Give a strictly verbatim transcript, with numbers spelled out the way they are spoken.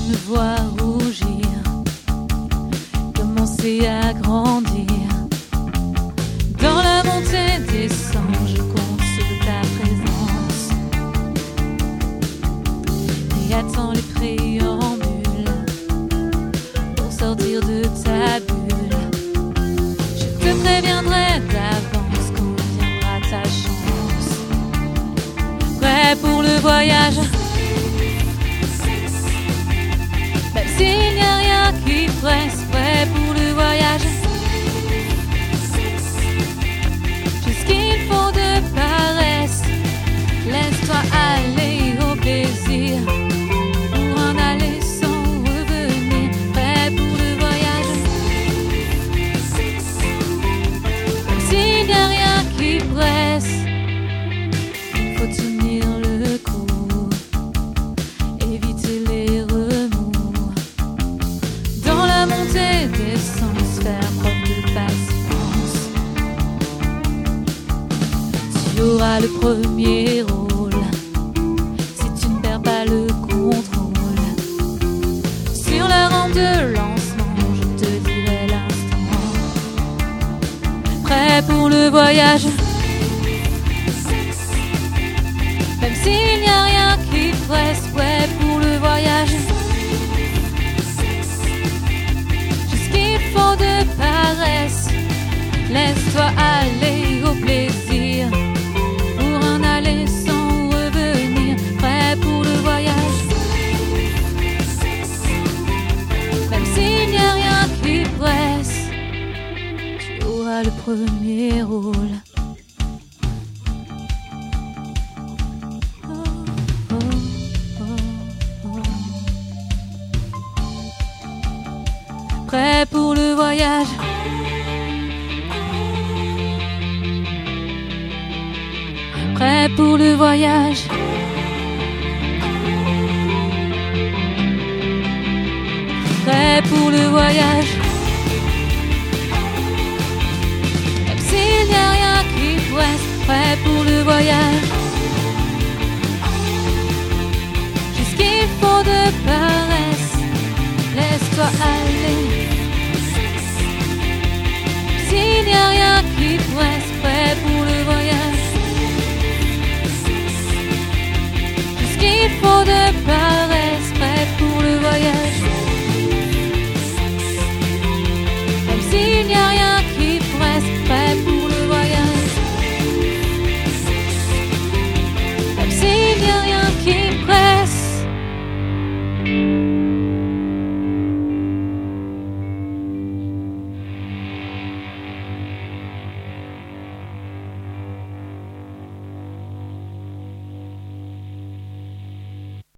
me vois rougir, commencer à grandir. Dans la montée des sangs, je compte sur ta présence et attends les préambules pour sortir de ta bulle. Je te préviendrai d'avance quand viendra ta chance. Prêt pour le voyage, même s'il n'y a rien qui presse. Prêt pour le voyage, laisse-toi aller au plaisir pour en aller sans revenir. Prêt pour le voyage, même s'il n'y a rien qui presse. Il faut tenir le coup, éviter les remous. Dans la montée des sens, faire preuve de patience. Tu auras le premier rôle le contrôle. Sur la rampe de lancement, je te dirai l'instant. Prêt pour le voyage, même s'il n'y a rien qui presse. Prêt pour le voyage, jusqu'il faut de paresse. Laisse-toi aller au plaisir pour en aller sans revenir. Prêt pour le voyage, même s'il n'y a rien qui presse. Tu auras le premier rôle. Oh, oh, oh, oh. Prêt pour le voyage, prêt pour le voyage. Prêt pour le voyage, même s'il n'y a rien qui presse. Prêt pour le voyage, jusqu'il faut de part.